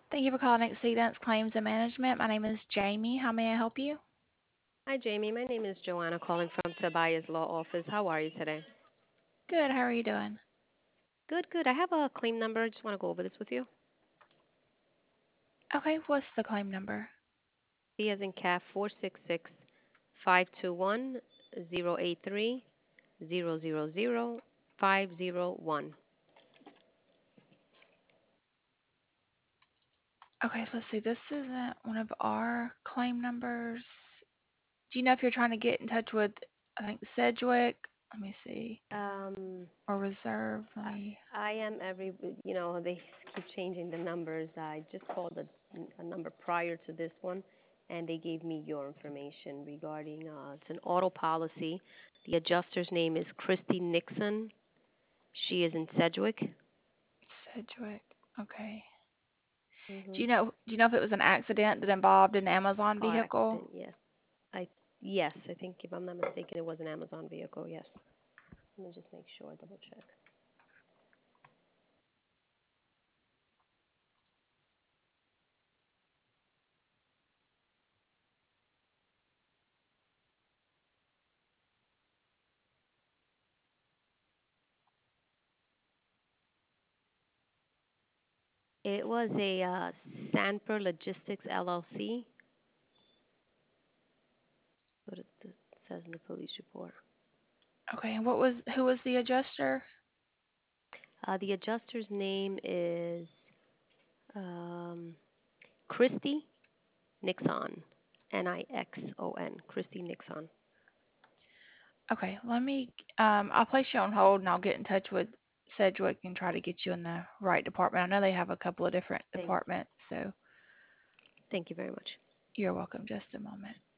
Thank you for calling Exceedance Claims and Management. My name is Jamie. How may I help you? Hi, Jamie. My name is Joanna calling from Tobias Law Office. How are you today? Good. How are you doing? Good, good. I have a claim number. I just want to go over this with you. Okay, what's the claim number? C as in cat 466-521-083-000-501. Okay, let's see. This isn't one of our claim numbers. Do you know if you're trying to get in touch with, I think, Sedgwick? Let me see. Um, Or Reserve. Let me. I am they keep changing the numbers. I just called a number prior to this one, and they gave me your information regarding it's an auto policy. The adjuster's name is Christy Nixon. She is in Sedgwick. Sedgwick. Okay. Mm-hmm. Do you know if it was an accident that involved an Amazon Car vehicle? accident, yes. I yes, I think if I'm not mistaken, it was an Amazon vehicle. Yes. Let me just make sure, double check. It was a Sanper Logistics LLC. What it says in the police report. Okay, and who was the adjuster? The adjuster's name is um, Christy Nixon, Nixon, Christy Nixon. Okay, I'll place you on hold and I'll get in touch with Sedgwick and try to get you in the right department. I know they have a couple of different Thank, departments, so thank you very much. you're welcome. Just a moment.